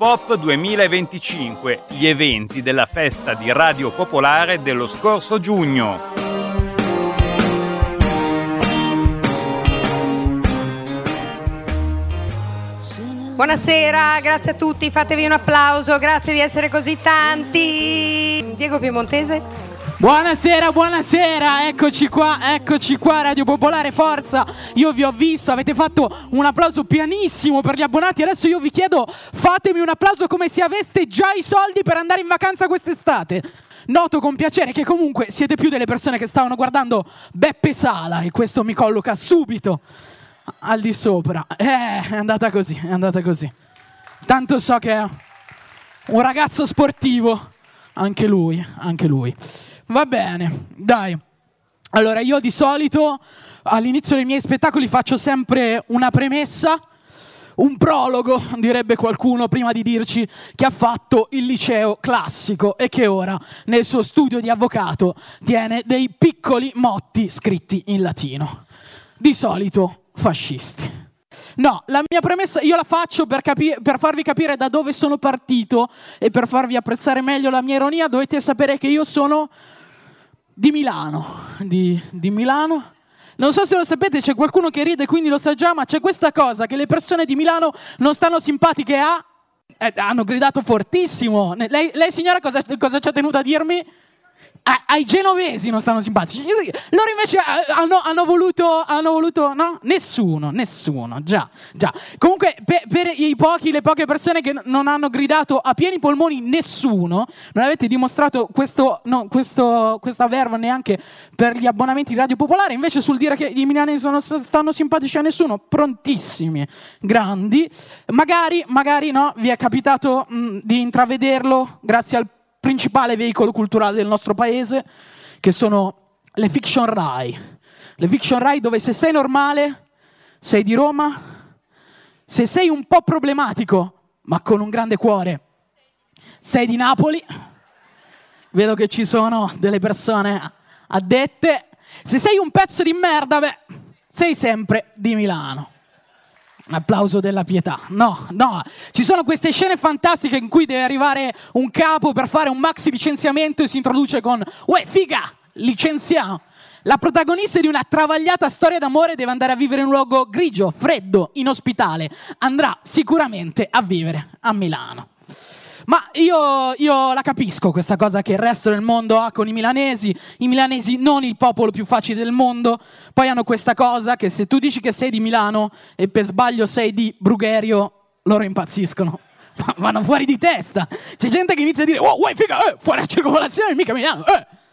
Pop 2025, gli eventi della festa di Radio Popolare dello scorso giugno. Buonasera, grazie a tutti, fatevi un applauso, grazie di essere così tanti. Diego Piemontese. Buonasera, buonasera, eccoci qua, Radio Popolare, forza. Io vi ho visto, avete fatto un applauso pianissimo per gli abbonati. Adesso io vi chiedo, fatemi un applauso come se aveste già i soldi per andare in vacanza quest'estate. Noto con piacere che comunque siete più delle persone che stavano guardando Beppe Sala, e questo mi colloca subito al di sopra. È andata così. Tanto so che è un ragazzo sportivo, anche lui. Va bene, dai. Allora, io di solito all'inizio dei miei spettacoli faccio sempre una premessa, un prologo, direbbe qualcuno, prima di dirci che ha fatto il liceo classico e che ora nel suo studio di avvocato tiene dei piccoli motti scritti in latino. Di solito fascisti. No, la mia premessa io la faccio per farvi capire da dove sono partito e per farvi apprezzare meglio la mia ironia. Dovete sapere che io sono di Milano. Di Milano. Non so se lo sapete, c'è qualcuno che ride, quindi lo sa già, ma c'è questa cosa che le persone di Milano non stanno simpatiche a... hanno gridato fortissimo. Lei signora cosa ci ha tenuto a dirmi? Ai genovesi non stanno simpatici. Loro invece hanno voluto no? Nessuno, già. Comunque per le poche persone che non hanno gridato a pieni polmoni nessuno, non avete dimostrato questa verve neanche per gli abbonamenti di Radio Popolare. Invece sul dire che i milanesi stanno simpatici a nessuno, prontissimi, grandi. Magari no, vi è capitato di intravederlo grazie al principale veicolo culturale del nostro paese, che sono le fiction Rai. Le fiction Rai dove se sei normale, sei di Roma, se sei un po' problematico, ma con un grande cuore, sei di Napoli. Vedo che ci sono delle persone addette. Se sei un pezzo di merda, sei sempre di Milano. Un applauso della pietà. No, ci sono queste scene fantastiche in cui deve arrivare un capo per fare un maxi licenziamento e si introduce con "Uè, figa, licenziamo". La protagonista di una travagliata storia d'amore deve andare a vivere in un luogo grigio, freddo, inospitale. Andrà sicuramente a vivere a Milano. Ma io la capisco questa cosa che il resto del mondo ha con i milanesi non il popolo più facile del mondo. Poi hanno questa cosa che se tu dici che sei di Milano e per sbaglio sei di Brugherio, loro impazziscono, vanno fuori di testa. C'è gente che inizia a dire "Oh, uè, figa, fuori a circolazione, mica Milano".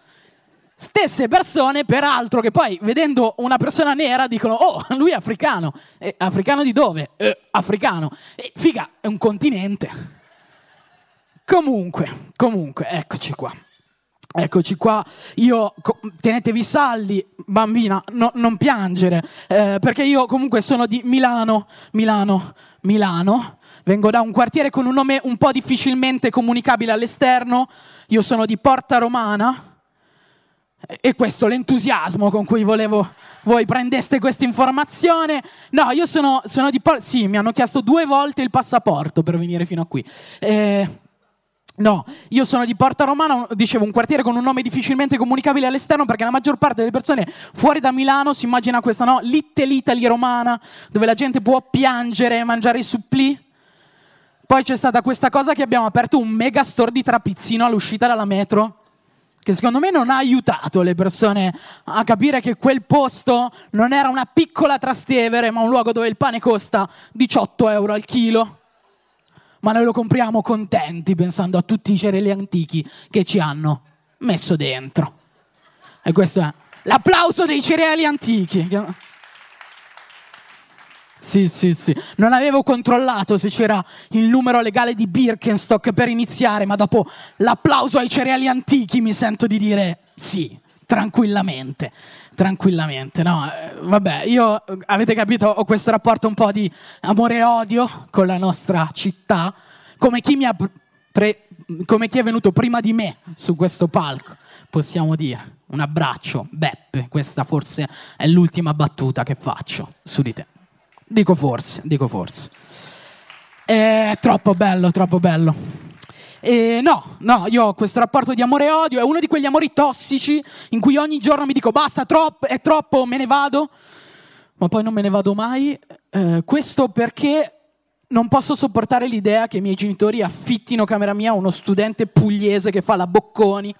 Stesse persone, peraltro, che poi vedendo una persona nera dicono "Oh, lui è africano". Africano di dove? Africano. Figa, è un continente. Comunque, eccoci qua. Tenetevi saldi, bambina, non piangere, perché io comunque sono di Milano. Vengo da un quartiere con un nome un po' difficilmente comunicabile all'esterno. Io sono di Porta Romana. E questo l'entusiasmo con cui volevo voi prendeste questa informazione. No, io sono di Porta... Sì, mi hanno chiesto 2 volte il passaporto per venire fino a qui. No, io sono di Porta Romana, dicevo un quartiere con un nome difficilmente comunicabile all'esterno, perché la maggior parte delle persone fuori da Milano si immagina questa, no? Little Italy romana, dove la gente può piangere e mangiare i supplì. Poi c'è stata questa cosa che abbiamo aperto un mega store di trapizzino all'uscita dalla metro, che secondo me non ha aiutato le persone a capire che quel posto non era una piccola Trastevere, ma un luogo dove il pane costa 18 euro al chilo. Ma noi lo compriamo contenti, pensando a tutti i cereali antichi che ci hanno messo dentro. E questo è l'applauso dei cereali antichi. Sì. Non avevo controllato se c'era il numero legale di Birkenstock per iniziare, ma dopo l'applauso ai cereali antichi mi sento di dire sì, tranquillamente. No, vabbè, io, avete capito, ho questo rapporto un po' di amore e odio con la nostra città, come chi è venuto prima di me su questo palco, possiamo dire. Un abbraccio, Beppe, questa forse è l'ultima battuta che faccio su di te. Dico forse. È troppo bello, troppo bello. No, io ho questo rapporto di amore e odio, è uno di quegli amori tossici in cui ogni giorno mi dico basta, è troppo, me ne vado, ma poi non me ne vado mai. Questo perché non posso sopportare l'idea che i miei genitori affittino camera mia a uno studente pugliese che fa la Bocconi.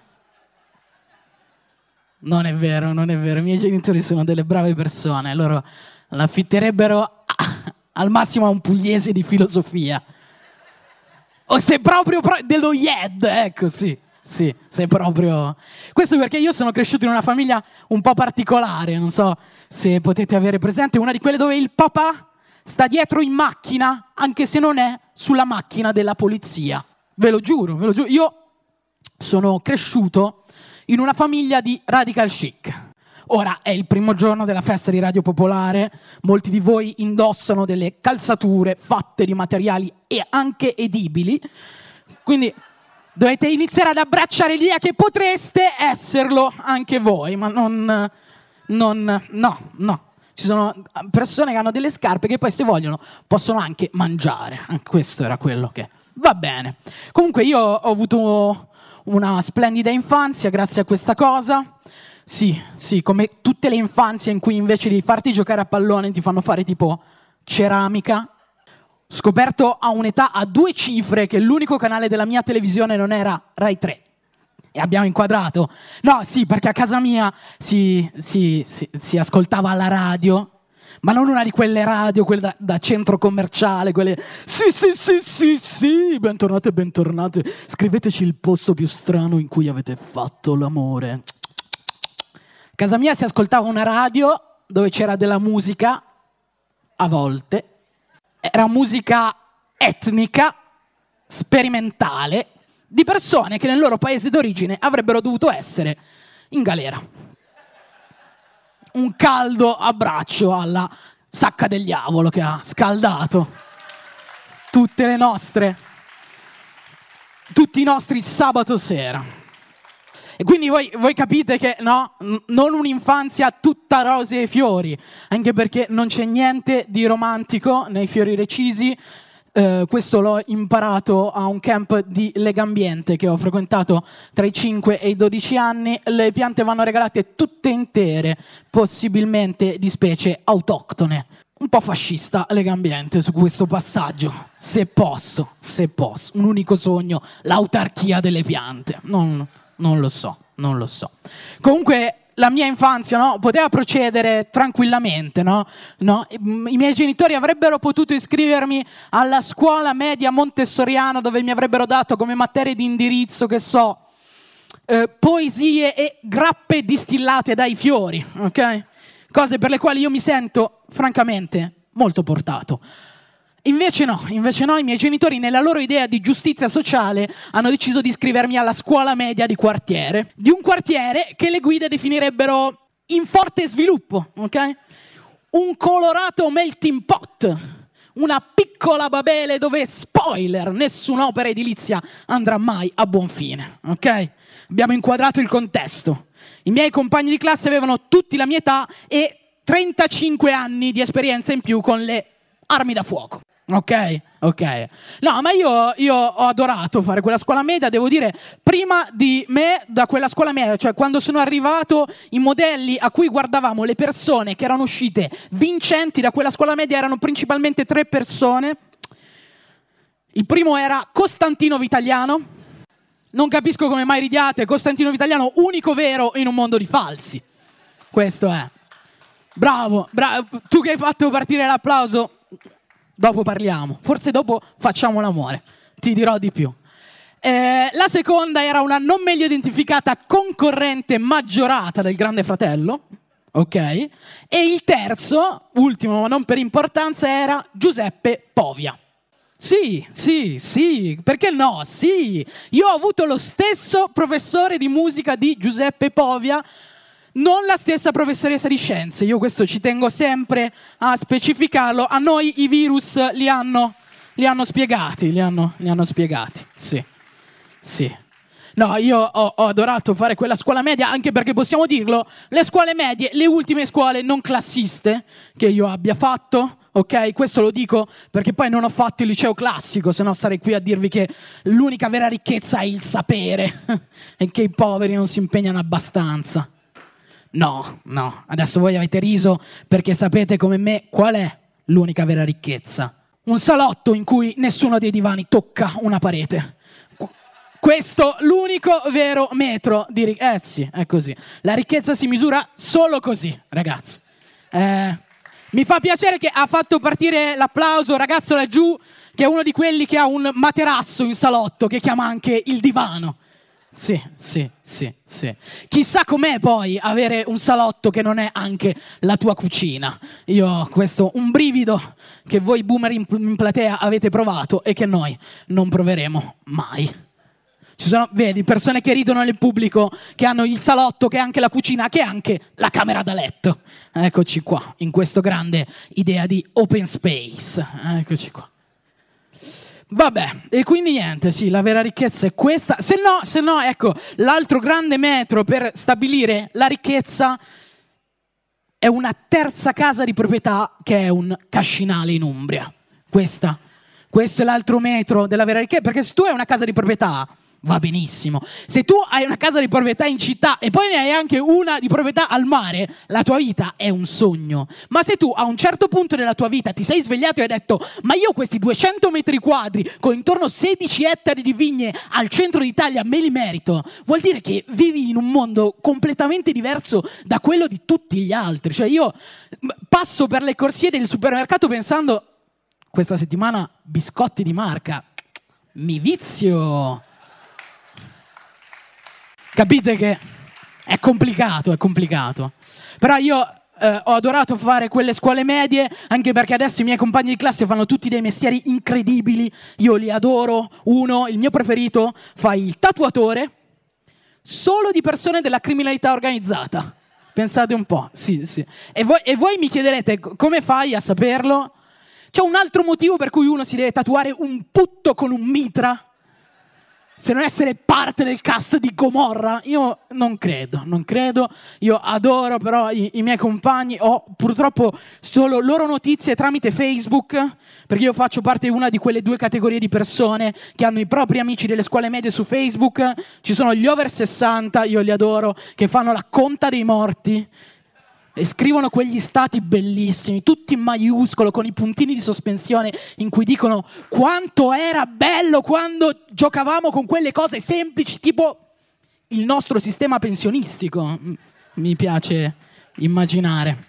Non è vero, i miei genitori sono delle brave persone, loro l'affitterebbero al massimo a un pugliese di filosofia. O se proprio dello IED, ecco, sì, se proprio... Questo perché io sono cresciuto in una famiglia un po' particolare, non so se potete avere presente, una di quelle dove il papà sta dietro in macchina, anche se non è sulla macchina della polizia. Ve lo giuro. Io sono cresciuto in una famiglia di radical chic. Ora è il primo giorno della festa di Radio Popolare, molti di voi indossano delle calzature fatte di materiali e anche edibili, quindi dovete iniziare ad abbracciare l'idea che potreste esserlo anche voi, ma no. Ci sono persone che hanno delle scarpe che poi se vogliono possono anche mangiare, questo era quello che... Va bene, comunque io ho avuto una splendida infanzia grazie a questa cosa. Sì, come tutte le infanzie in cui invece di farti giocare a pallone ti fanno fare tipo ceramica. Scoperto a un'età a 2 cifre che l'unico canale della mia televisione non era Rai 3. E abbiamo inquadrato. No, sì, perché a casa mia si ascoltava la radio, ma non una di quelle radio, quelle da centro commerciale, quelle... Sì, bentornate. Scriveteci il posto più strano in cui avete fatto l'amore. A casa mia si ascoltava una radio dove c'era della musica, a volte, era musica etnica, sperimentale, di persone che nel loro paese d'origine avrebbero dovuto essere in galera. Un caldo abbraccio alla Sacca del Diavolo che ha scaldato tutti i nostri sabato sera. E quindi voi capite che no, non un'infanzia tutta rose e fiori, anche perché non c'è niente di romantico nei fiori recisi. Questo l'ho imparato a un camp di Legambiente che ho frequentato tra i 5 e i 12 anni. Le piante vanno regalate tutte intere, possibilmente di specie autoctone. Un po' fascista Legambiente su questo passaggio, se posso. Un unico sogno, l'autarchia delle piante. Non lo so. Comunque la mia infanzia, no, poteva procedere tranquillamente, no? I miei genitori avrebbero potuto iscrivermi alla scuola media montessoriana dove mi avrebbero dato come materie di indirizzo, che so, poesie e grappe distillate dai fiori, ok? Cose per le quali io mi sento, francamente, molto portato. Invece no, i miei genitori nella loro idea di giustizia sociale hanno deciso di iscrivermi alla scuola media di un quartiere che le guide definirebbero in forte sviluppo, ok? Un colorato melting pot, una piccola Babele dove, spoiler, nessun'opera edilizia andrà mai a buon fine, ok? Abbiamo inquadrato il contesto. I miei compagni di classe avevano tutti la mia età e 35 anni di esperienza in più con le armi da fuoco. Ok. No, ma io ho adorato fare quella scuola media, devo dire, prima di me da quella scuola media, cioè quando sono arrivato, i modelli a cui guardavamo, le persone che erano uscite vincenti da quella scuola media erano principalmente 3 persone. Il primo era Costantino Vitagliano. Non capisco come mai ridiate, Costantino Vitagliano, unico vero in un mondo di falsi. Questo è. Bravo. Tu che hai fatto partire l'applauso... Dopo parliamo, forse dopo facciamo l'amore, ti dirò di più. La seconda era una non meglio identificata concorrente maggiorata del Grande Fratello, ok? E il terzo, ultimo ma non per importanza, era Giuseppe Povia. Sì, perché no? Sì, io ho avuto lo stesso professore di musica di Giuseppe Povia, non la stessa professoressa di scienze, io questo ci tengo sempre a specificarlo. A noi i virus li hanno spiegati, sì. No, io ho adorato fare quella scuola media, anche perché possiamo dirlo, le scuole medie, le ultime scuole non classiste che io abbia fatto, ok? Questo lo dico perché poi non ho fatto il liceo classico, se no sarei qui a dirvi che l'unica vera ricchezza è il sapere e che i poveri non si impegnano abbastanza. No, adesso voi avete riso perché sapete come me qual è l'unica vera ricchezza. Un salotto in cui nessuno dei divani tocca una parete. Questo l'unico vero metro di ricchezza. Sì, è così. La ricchezza si misura solo così, ragazzi. Mi fa piacere che ha fatto partire l'applauso ragazzo laggiù, che è uno di quelli che ha un materasso in salotto, che chiama anche il divano. Sì. Chissà com'è poi avere un salotto che non è anche la tua cucina. Io questo un brivido che voi boomer in platea avete provato e che noi non proveremo mai. Ci sono, vedi, persone che ridono nel pubblico, che hanno il salotto, che è anche la cucina, che è anche la camera da letto. Eccoci qua, in questo grande idea di open space. Eccoci qua. Vabbè, e quindi niente, sì, la vera ricchezza è questa. Se no, ecco, l'altro grande metro per stabilire la ricchezza è una terza casa di proprietà che è un cascinale in Umbria. Questo è l'altro metro della vera ricchezza, perché se tu hai una casa di proprietà va benissimo. Se tu hai una casa di proprietà in città e poi ne hai anche una di proprietà al mare, la tua vita è un sogno. Ma se tu a un certo punto della tua vita ti sei svegliato e hai detto ma io questi 200 metri quadri con intorno 16 ettari di vigne al centro d'Italia me li merito, vuol dire che vivi in un mondo completamente diverso da quello di tutti gli altri. Cioè io passo per le corsie del supermercato pensando questa settimana biscotti di marca, mi vizio. Capite che è complicato. Però io ho adorato fare quelle scuole medie, anche perché adesso i miei compagni di classe fanno tutti dei mestieri incredibili. Io li adoro. Uno, il mio preferito, fa il tatuatore solo di persone della criminalità organizzata. Pensate un po', sì. E voi mi chiederete come fai a saperlo? C'è un altro motivo per cui uno si deve tatuare un putto con un mitra? Se non essere parte del cast di Gomorra? Io non credo. Io adoro però i miei compagni. Ho purtroppo solo loro notizie tramite Facebook, perché io faccio parte di una di quelle 2 categorie di persone che hanno i propri amici delle scuole medie su Facebook. Ci sono gli over 60, io li adoro, che fanno la conta dei morti e scrivono quegli stati bellissimi, tutti in maiuscolo, con i puntini di sospensione, in cui dicono quanto era bello quando giocavamo con quelle cose semplici, tipo il nostro sistema pensionistico. Mi piace immaginare.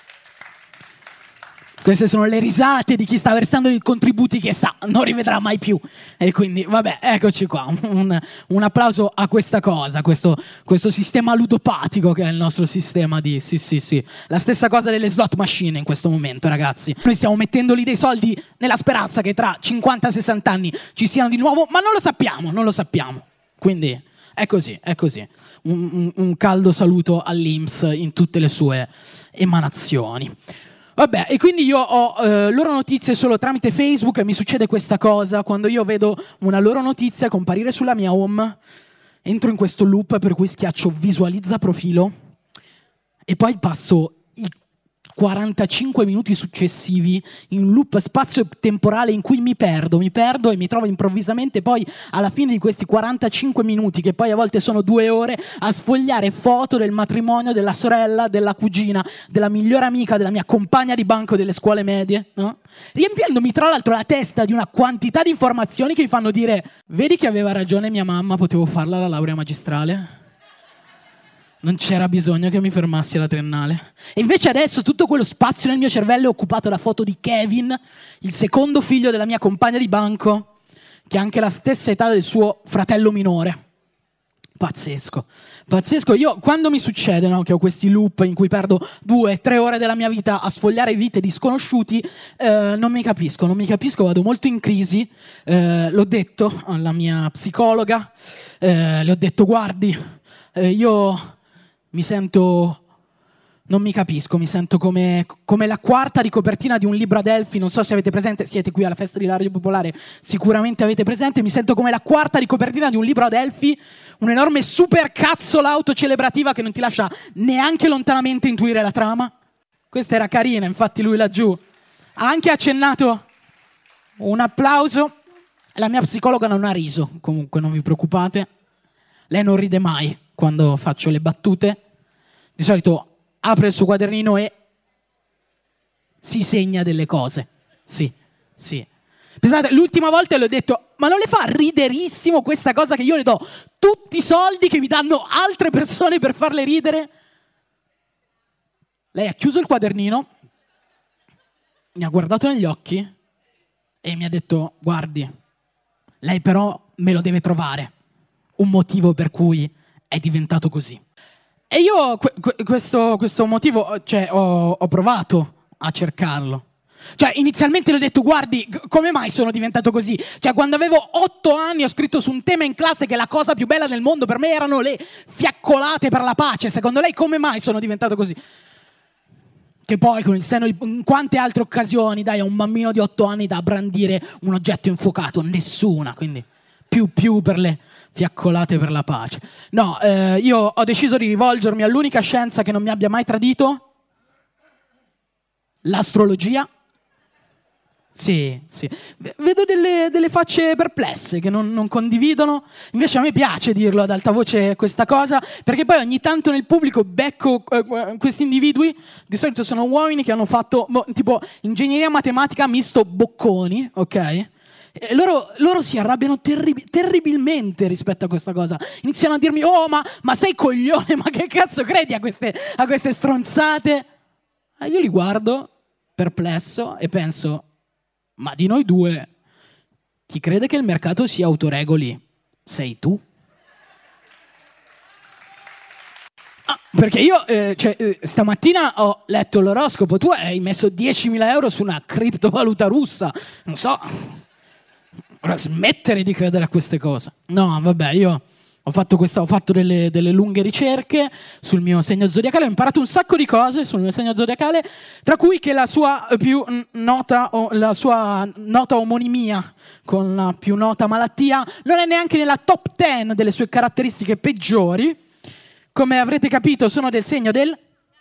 Queste sono le risate di chi sta versando i contributi che sa, non rivedrà mai più. E quindi, vabbè, eccoci qua. Un applauso a questa cosa, questo sistema ludopatico che è il nostro sistema di... Sì. La stessa cosa delle slot machine in questo momento, ragazzi. Noi stiamo mettendo lì dei soldi nella speranza che tra 50-60 anni ci siano di nuovo, ma non lo sappiamo. Quindi, è così. Un caldo saluto all'INPS in tutte le sue emanazioni. Vabbè, e quindi io ho loro notizie solo tramite Facebook e mi succede questa cosa. Quando io vedo una loro notizia comparire sulla mia home, entro in questo loop per cui schiaccio visualizza profilo e poi passo i 45 minuti successivi in un loop spazio-temporale in cui mi perdo e mi trovo improvvisamente poi alla fine di questi 45 minuti, che poi a volte sono 2 ore, a sfogliare foto del matrimonio della sorella, della cugina, della migliore amica, della mia compagna di banco delle scuole medie, no? Riempiendomi tra l'altro la testa di una quantità di informazioni che mi fanno dire vedi che aveva ragione mia mamma, potevo farla la laurea magistrale? Non c'era bisogno che mi fermassi alla triennale. E invece adesso tutto quello spazio nel mio cervello è occupato da foto di Kevin, il secondo figlio della mia compagna di banco, che ha anche la stessa età del suo fratello minore. Pazzesco. Io quando mi succede, no, che ho questi loop in cui perdo 2-3 ore della mia vita a sfogliare vite di sconosciuti, non mi capisco, vado molto in crisi. L'ho detto alla mia psicologa, le ho detto guardi, io non mi capisco, mi sento come la quarta di copertina di un libro ad elfi, non so se avete presente, siete qui alla festa di Radio Popolare, sicuramente avete presente, mi sento come la quarta di copertina di un libro ad elfi, un'enorme supercazzola autocelebrativa che non ti lascia neanche lontanamente intuire la trama. Questa era carina, infatti lui laggiù Ha anche accennato un applauso. La mia psicologa non ha riso, comunque non vi preoccupate. Lei non ride mai quando faccio le battute. Di solito apre il suo quadernino e si segna delle cose. Sì. Pensate, l'ultima volta le ho detto, ma non le fa riderissimo questa cosa che io le do tutti i soldi che mi danno altre persone per farle ridere? Lei ha chiuso il quadernino, mi ha guardato negli occhi e mi ha detto, guardi, lei però me lo deve trovare un motivo per cui è diventato così. E io questo motivo, cioè, ho provato a cercarlo. Cioè, inizialmente le ho detto, guardi, come mai sono diventato così? Cioè, quando avevo 8 anni ho scritto su un tema in classe che la cosa più bella del mondo per me erano le fiaccolate per la pace. Secondo lei come mai sono diventato così? Che poi con il senno di... In quante altre occasioni, dai, a un bambino di 8 anni da brandire un oggetto infuocato? Nessuna, quindi più per le fiaccolate per la pace. No, io ho deciso di rivolgermi all'unica scienza che non mi abbia mai tradito, l'astrologia. Sì. Vedo delle facce perplesse che non condividono. Invece a me piace dirlo ad alta voce questa cosa, perché poi ogni tanto nel pubblico becco questi individui. Di solito sono uomini che hanno fatto tipo ingegneria matematica misto bocconi, ok? E loro si arrabbiano terribilmente rispetto a questa cosa. Iniziano a dirmi, oh ma sei coglione, ma che cazzo credi a queste stronzate? E io li guardo perplesso e penso, ma di noi due, chi crede che il mercato si autoregoli? Sei tu? Perché io stamattina ho letto l'oroscopo, tu hai messo 10.000 euro su una criptovaluta russa, non so, ora smettere di credere a queste cose. No, vabbè, io ho fatto delle lunghe ricerche sul mio segno zodiacale, ho imparato un sacco di cose sul mio segno zodiacale, tra cui che la sua più nota omonimia con la più nota malattia non è neanche nella top 10 delle sue caratteristiche peggiori. Come avrete capito, sono del segno del...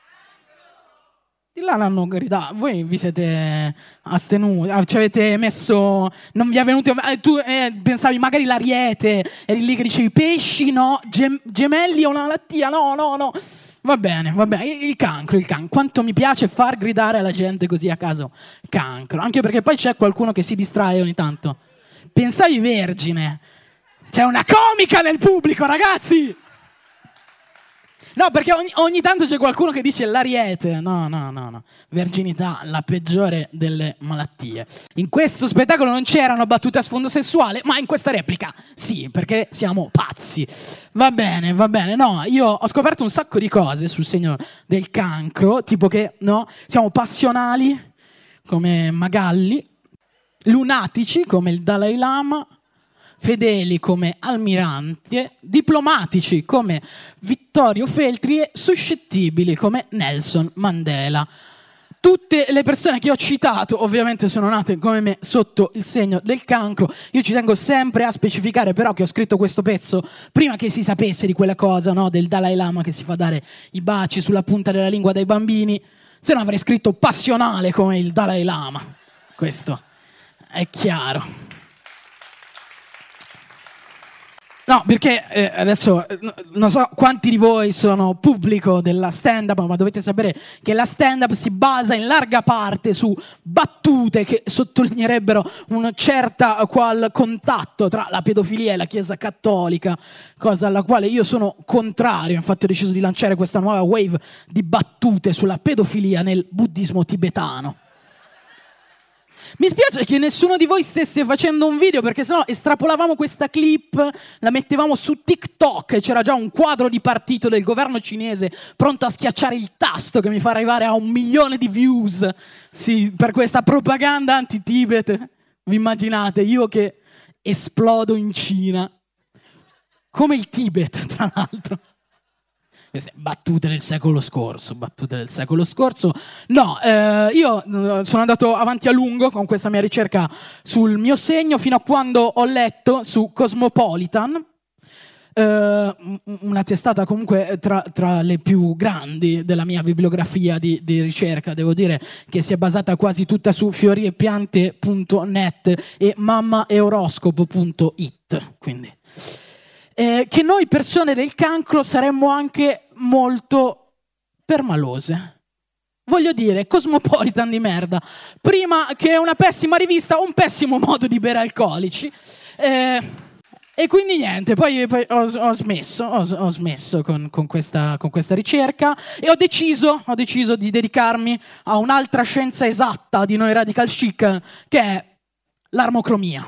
Di là l'hanno gridato, voi vi siete astenuti, ci avete messo, non vi è venuto, tu pensavi magari l'Ariete, eri lì che dicevi pesci, no, gemelli o una malattia, no, va bene, il cancro, quanto mi piace far gridare alla gente così a caso, cancro, anche perché poi c'è qualcuno che si distrae ogni tanto, pensavi vergine, c'è una comica nel pubblico ragazzi! No, perché ogni tanto c'è qualcuno che dice l'Ariete. No. Verginità, la peggiore delle malattie. In questo spettacolo non c'erano battute a sfondo sessuale, ma in questa replica sì, perché siamo pazzi. Va bene. No, io ho scoperto un sacco di cose sul segno del cancro, tipo che, no, siamo passionali come Magalli, lunatici come il Dalai Lama, fedeli come Almirante, diplomatici come Vittorio Feltri e suscettibili come Nelson Mandela. Tutte le persone che ho citato ovviamente sono nate come me sotto il segno del cancro. Io ci tengo sempre a specificare però che ho scritto questo pezzo prima che si sapesse di quella cosa, no, del Dalai Lama che si fa dare i baci sulla punta della lingua dai bambini, se no avrei scritto passionale come il Dalai Lama. Questo è chiaro. No, perché adesso non so quanti di voi sono pubblico della stand-up, ma dovete sapere che la stand-up si basa in larga parte su battute che sottolineerebbero un certo qual contatto tra la pedofilia e la Chiesa Cattolica, cosa alla quale io sono contrario. Infatti ho deciso di lanciare questa nuova wave di battute sulla pedofilia nel buddismo tibetano. Mi spiace che nessuno di voi stesse facendo un video, perché sennò estrapolavamo questa clip, la mettevamo su TikTok e c'era già un quadro di partito del governo cinese pronto a schiacciare il tasto che mi fa arrivare a 1 milione di views. Sì, per questa propaganda anti-Tibet. Vi immaginate, io che esplodo in Cina. Come il Tibet, tra l'altro. Queste battute del secolo scorso. No, io sono andato avanti a lungo con questa mia ricerca sul mio segno fino a quando ho letto su Cosmopolitan una testata comunque tra le più grandi della mia bibliografia di ricerca, devo dire, che si è basata quasi tutta su fioriepiante.net e mammaeuroscopo.it, quindi che noi persone del cancro saremmo anche molto permalose. Voglio dire, Cosmopolitan di merda. Prima che una pessima rivista, un pessimo modo di bere alcolici. E quindi niente, poi ho smesso con questa ricerca e ho deciso di dedicarmi a un'altra scienza esatta di noi Radical Chic, che è l'armocromia.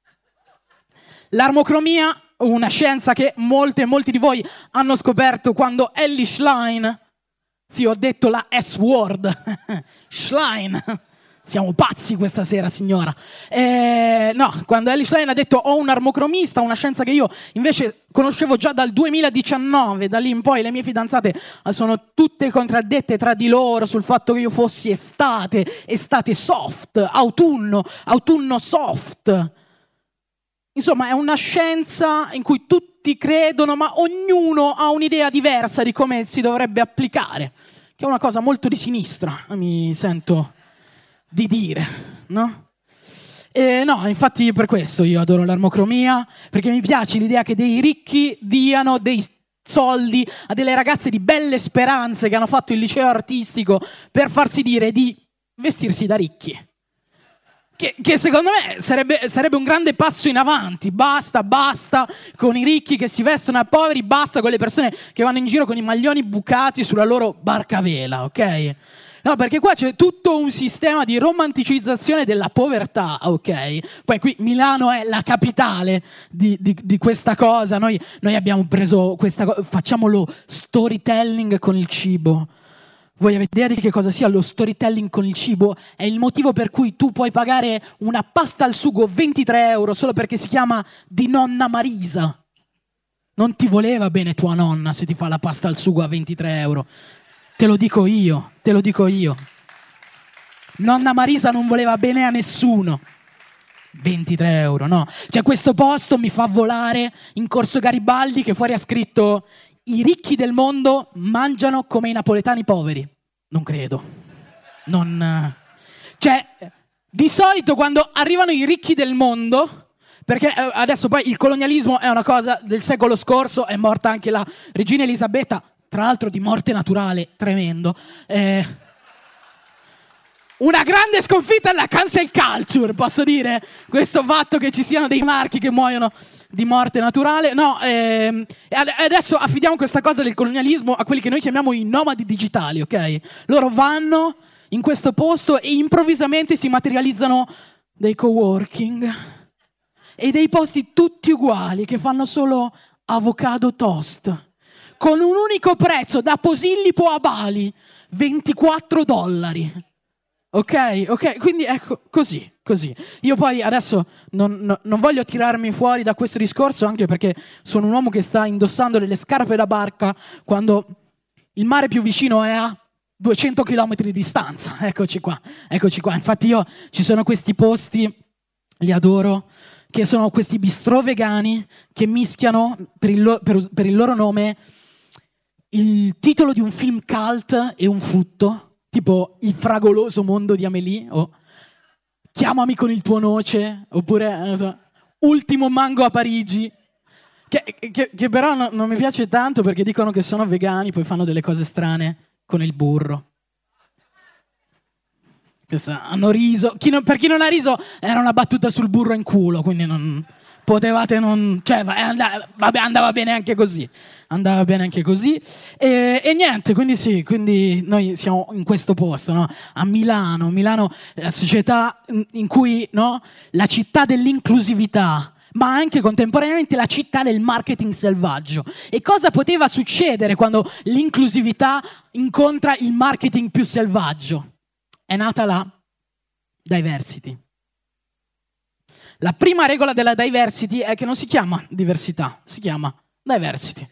L'armocromia, una scienza che molti di voi hanno scoperto quando Elly Schlein, sì, ho detto la S-word, Schlein, siamo pazzi questa sera, signora. No, quando Elly Schlein ha detto ho un armocromista, una scienza che io invece conoscevo già dal 2019, da lì in poi le mie fidanzate sono tutte contraddette tra di loro sul fatto che io fossi estate soft, autunno soft. Insomma, è una scienza in cui tutti credono, ma ognuno ha un'idea diversa di come si dovrebbe applicare, che è una cosa molto di sinistra, mi sento di dire, no? No, infatti per questo io adoro l'armocromia, perché mi piace l'idea che dei ricchi diano dei soldi a delle ragazze di belle speranze che hanno fatto il liceo artistico per farsi dire di vestirsi da ricchi. Che secondo me sarebbe un grande passo in avanti. Basta con i ricchi che si vestono a poveri, basta con le persone che vanno in giro con i maglioni bucati sulla loro barca a vela, ok? No, perché qua c'è tutto un sistema di romanticizzazione della povertà, ok? Poi qui Milano è la capitale di questa cosa. Noi abbiamo preso questa cosa, facciamolo storytelling con il cibo. Voi avete idea di che cosa sia lo storytelling con il cibo? È il motivo per cui tu puoi pagare una pasta al sugo 23 euro solo perché si chiama di nonna Marisa. Non ti voleva bene tua nonna se ti fa la pasta al sugo a 23 euro. Te lo dico io. Nonna Marisa non voleva bene a nessuno. 23 euro, no. Cioè questo posto mi fa volare in Corso Garibaldi che fuori ha scritto i ricchi del mondo mangiano come i napoletani poveri. Non credo. Cioè, di solito quando arrivano i ricchi del mondo, perché adesso poi il colonialismo è una cosa del secolo scorso, è morta anche la regina Elisabetta, tra l'altro di morte naturale, tremendo. Una grande sconfitta alla cancel culture, posso dire, questo fatto che ci siano dei marchi che muoiono di morte naturale. No, e adesso affidiamo questa cosa del colonialismo a quelli che noi chiamiamo i nomadi digitali, ok? Loro vanno in questo posto e improvvisamente si materializzano dei coworking e dei posti tutti uguali che fanno solo avocado toast con un unico prezzo da Posillipo a Bali, $24. Ok, quindi ecco, così. Io poi adesso non voglio tirarmi fuori da questo discorso, anche perché sono un uomo che sta indossando delle scarpe da barca quando il mare più vicino è a 200 km di distanza. Eccoci qua. Infatti ci sono questi posti, li adoro, che sono questi bistrò vegani che mischiano per il loro nome il titolo di un film cult e un frutto, tipo Il fragoloso mondo di Amélie, o Chiamami con il tuo noce, oppure non so, Ultimo mango a Parigi, che però non mi piace tanto perché dicono che sono vegani, poi fanno delle cose strane con il burro. Hanno riso, per chi non ha riso era una battuta sul burro in culo, quindi non potevate non... Cioè, andava bene anche così. E niente, quindi noi siamo in questo posto, no? A Milano, la società in cui, no? La città dell'inclusività, ma anche contemporaneamente la città del marketing selvaggio. E cosa poteva succedere quando l'inclusività incontra il marketing più selvaggio? È nata la diversity. La prima regola della diversity è che non si chiama diversità, si chiama diversity.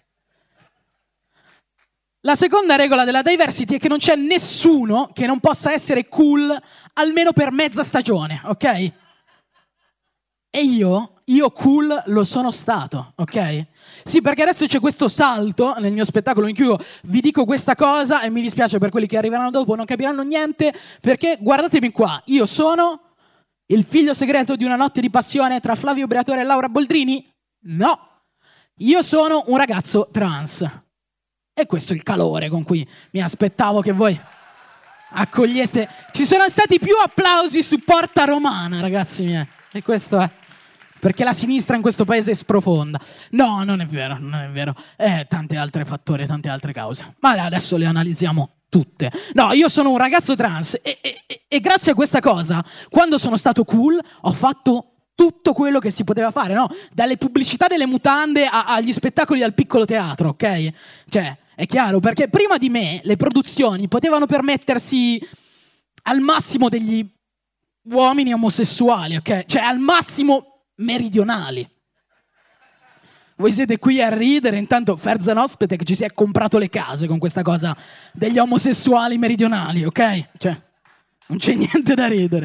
La seconda regola della diversity è che non c'è nessuno che non possa essere cool almeno per mezza stagione, ok? E io io cool lo sono stato, ok? Sì, perché adesso c'è questo salto nel mio spettacolo in cui io vi dico questa cosa e mi dispiace per quelli che arriveranno dopo, non capiranno niente, perché guardatemi qua, io sono il figlio segreto di una notte di passione tra Flavio Briatore e Laura Boldrini? No! Io sono un ragazzo trans. E questo è il calore con cui mi aspettavo che voi accoglieste. Ci sono stati più applausi su Porta Romana, ragazzi miei. E questo è perché la sinistra in questo paese è sprofonda. No, non è vero, non è vero. Tanti altri fattori, tante altre cause. Ma adesso le analizziamo tutte. No, io sono un ragazzo trans e grazie a questa cosa, quando sono stato cool, ho fatto tutto quello che si poteva fare, no? Dalle pubblicità delle mutande agli spettacoli al piccolo teatro, ok? Cioè, è chiaro, perché prima di me le produzioni potevano permettersi al massimo degli uomini omosessuali, ok? Cioè, al massimo meridionali. Voi siete qui a ridere, intanto Ferzan ospite che ci si è comprato le case con questa cosa degli omosessuali meridionali, ok? Cioè, non c'è niente da ridere.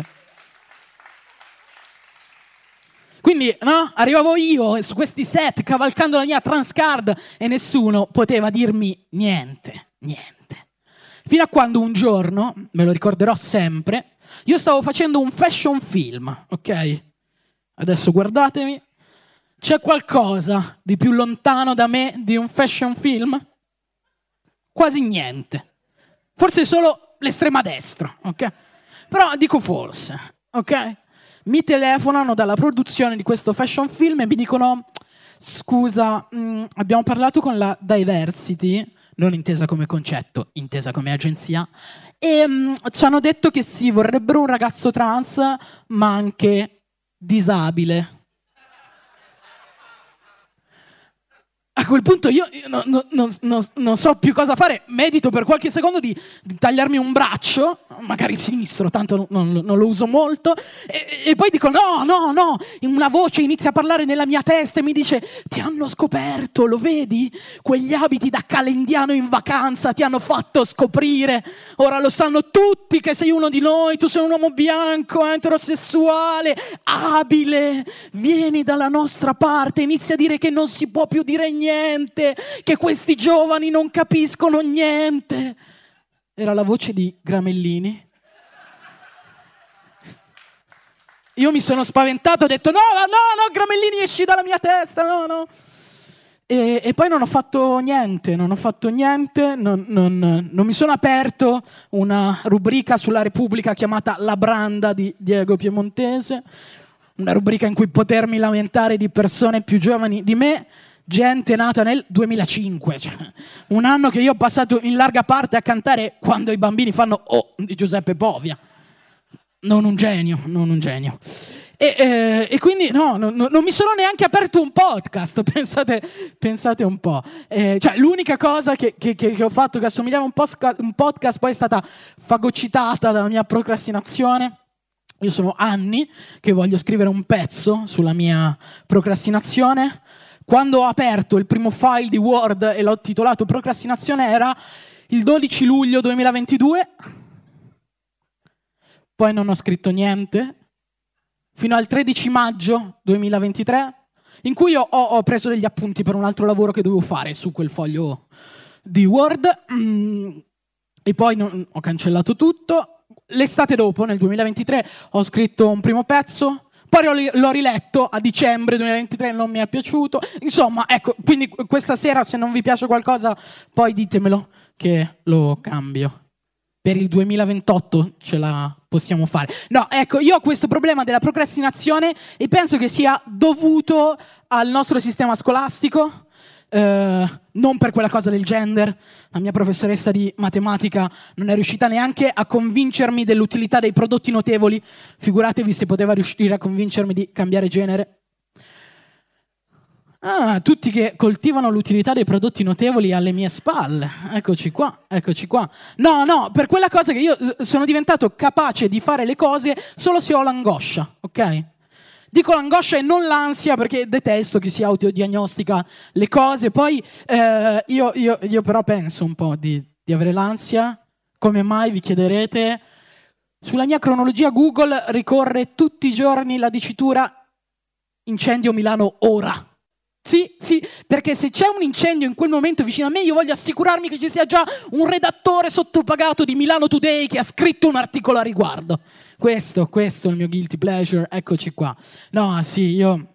Quindi, no? Arrivavo io su questi set cavalcando la mia transcard e nessuno poteva dirmi niente, niente. Fino a quando un giorno, me lo ricorderò sempre, io stavo facendo un fashion film, ok? Adesso guardatemi. C'è qualcosa di più lontano da me di un fashion film? Quasi niente. Forse solo l'estrema destra, ok? Però dico forse, ok? Mi telefonano dalla produzione di questo fashion film e mi dicono: scusa, abbiamo parlato con la Diversity, non intesa come concetto, intesa come agenzia, e ci hanno detto che sì, vorrebbero un ragazzo trans, ma anche disabile. A quel punto io non so più cosa fare, medito per qualche secondo di tagliarmi un braccio, magari il sinistro, tanto non lo uso molto, e poi dico no, una voce inizia a parlare nella mia testa e mi dice: ti hanno scoperto, lo vedi? Quegli abiti da calendiano in vacanza ti hanno fatto scoprire, ora lo sanno tutti che sei uno di noi, tu sei un uomo bianco, eterosessuale, abile, vieni dalla nostra parte, inizia a dire che non si può più dire niente, che questi giovani non capiscono niente. Era la voce di Gramellini. Io mi sono spaventato, ho detto no, Gramellini, esci dalla mia testa, no. E poi non ho fatto niente, non mi sono aperto una rubrica sulla Repubblica chiamata La Branda di Diego Piemontese, una rubrica in cui potermi lamentare di persone più giovani di me, gente nata nel 2005, cioè, un anno che io ho passato in larga parte a cantare Quando i bambini fanno oh di Giuseppe Povia. Non un genio. E quindi non mi sono neanche aperto un podcast, pensate un po'. Cioè, l'unica cosa che ho fatto che assomigliava a un podcast poi è stata fagocitata dalla mia procrastinazione. Io sono anni che voglio scrivere un pezzo sulla mia procrastinazione. Quando ho aperto il primo file di Word e l'ho titolato Procrastinazione era il 12 luglio 2022. Poi non ho scritto niente. Fino al 13 maggio 2023, in cui ho preso degli appunti per un altro lavoro che dovevo fare su quel foglio di Word. E poi ho cancellato tutto. L'estate dopo, nel 2023, ho scritto un primo pezzo. Poi l'ho riletto a dicembre 2023, non mi è piaciuto. Insomma, ecco, quindi questa sera se non vi piace qualcosa, poi ditemelo che lo cambio. Per il 2028 ce la possiamo fare. No, ecco, io ho questo problema della procrastinazione e penso che sia dovuto al nostro sistema scolastico, non per quella cosa del gender. La mia professoressa di matematica non è riuscita neanche a convincermi dell'utilità dei prodotti notevoli. Figuratevi se poteva riuscire a convincermi di cambiare genere. Ah, tutti che coltivano l'utilità dei prodotti notevoli alle mie spalle. Eccoci qua. No, per quella cosa che io sono diventato capace di fare le cose solo se ho l'angoscia, ok? Dico l'angoscia e non l'ansia perché detesto chi si autodiagnostica le cose. Poi io però penso un po' di avere l'ansia. Come mai, vi chiederete? Sulla mia cronologia Google ricorre tutti i giorni la dicitura incendio Milano ora. Sì, perché se c'è un incendio in quel momento vicino a me, io voglio assicurarmi che ci sia già un redattore sottopagato di Milano Today che ha scritto un articolo a riguardo. Questo è il mio guilty pleasure, eccoci qua. No, sì, io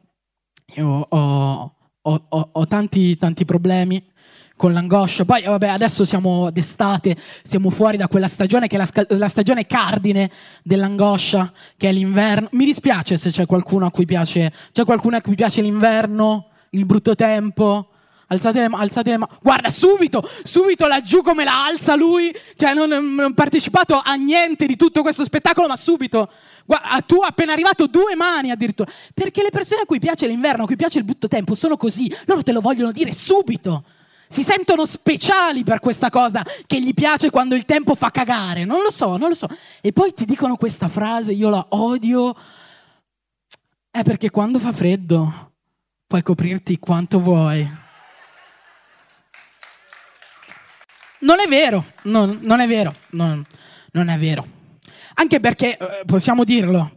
ho tanti problemi con l'angoscia. Poi vabbè, adesso siamo d'estate, siamo fuori da quella stagione che è la stagione cardine dell'angoscia, che è l'inverno. Mi dispiace se c'è qualcuno a cui piace l'inverno, il brutto tempo. Alzate le mani. Guarda, subito laggiù come la alza lui. Cioè, non ho partecipato a niente di tutto questo spettacolo, ma subito. Guarda, tu appena arrivato 2 mani addirittura. Perché le persone a cui piace l'inverno, a cui piace il brutto tempo, sono così. Loro te lo vogliono dire subito. Si sentono speciali per questa cosa che gli piace quando il tempo fa cagare. Non lo so. E poi ti dicono questa frase, io la odio. È perché quando fa freddo puoi coprirti quanto vuoi. Non è vero. Anche perché, possiamo dirlo,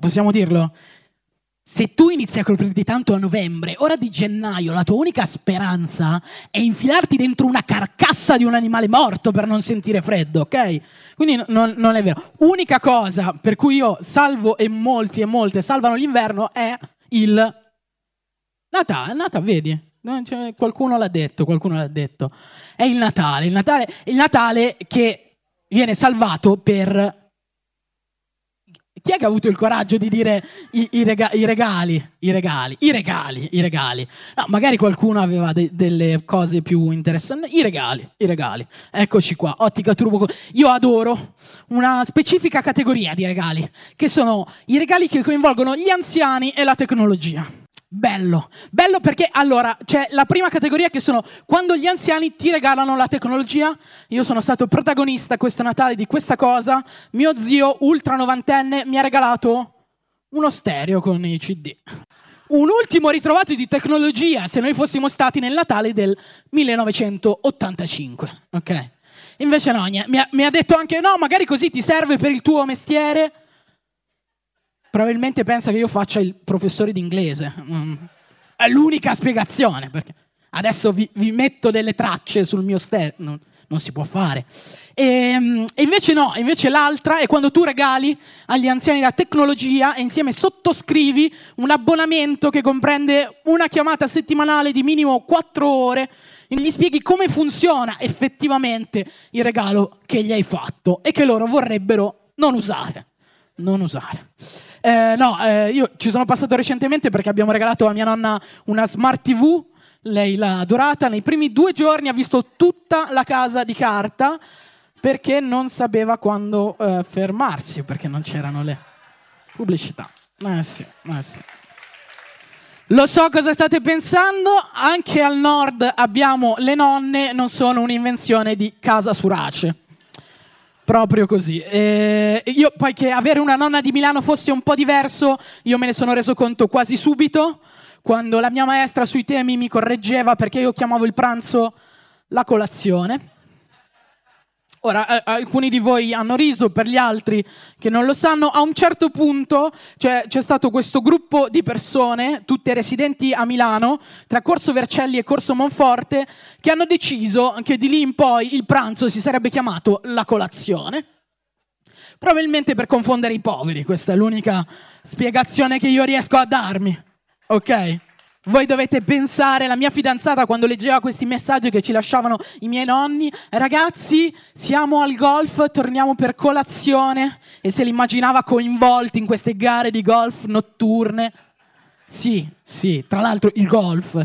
se tu inizi a coprirti tanto a novembre, ora di gennaio la tua unica speranza è infilarti dentro una carcassa di un animale morto per non sentire freddo, ok? Quindi non è vero. Unica cosa per cui io salvo e molti e molte salvano l'inverno è il Natale, vedi? Qualcuno l'ha detto. È il Natale che viene salvato per... Chi è che ha avuto il coraggio di dire i regali? No, magari qualcuno aveva delle cose più interessanti. I regali. Eccoci qua, Ottica Turbo. Io adoro una specifica categoria di regali, che sono i regali che coinvolgono gli anziani e la tecnologia. Bello perché allora c'è la prima categoria che sono quando gli anziani ti regalano la tecnologia. Io sono stato protagonista questo Natale di questa cosa. Mio zio ultra novantenne mi ha regalato uno stereo con i CD. Un ultimo ritrovato di tecnologia se noi fossimo stati nel Natale del 1985, ok? Invece no, mi ha detto anche no, magari così ti serve per il tuo mestiere. Probabilmente pensa che io faccia il professore d'inglese. È l'unica spiegazione, perché adesso vi metto delle tracce sul mio stereo. Non si può fare. E invece no, invece l'altra è quando tu regali agli anziani la tecnologia e insieme sottoscrivi un abbonamento che comprende una chiamata settimanale di minimo 4 ore e gli spieghi come funziona effettivamente il regalo che gli hai fatto e che loro vorrebbero non usare. Io ci sono passato recentemente perché abbiamo regalato a mia nonna una Smart TV. Lei l'ha adorata. Nei primi 2 giorni ha visto tutta la casa di carta perché non sapeva quando fermarsi, perché non c'erano le pubblicità. Sì. Lo so cosa state pensando, anche al nord abbiamo le nonne, non sono un'invenzione di Casa Surace. Proprio così. Io poi che avere una nonna di Milano fosse un po' diverso, io me ne sono reso conto quasi subito, quando la mia maestra sui temi mi correggeva perché io chiamavo il pranzo la colazione. Ora, alcuni di voi hanno riso, per gli altri che non lo sanno, a un certo punto c'è stato questo gruppo di persone, tutte residenti a Milano, tra Corso Vercelli e Corso Monforte, che hanno deciso che di lì in poi il pranzo si sarebbe chiamato la colazione. Probabilmente per confondere i poveri, questa è l'unica spiegazione che io riesco a darmi, ok? Voi dovete pensare, la mia fidanzata quando leggeva questi messaggi che ci lasciavano i miei nonni, ragazzi, siamo al golf, torniamo per colazione, e se li immaginava coinvolti in queste gare di golf notturne. Sì, tra l'altro il golf,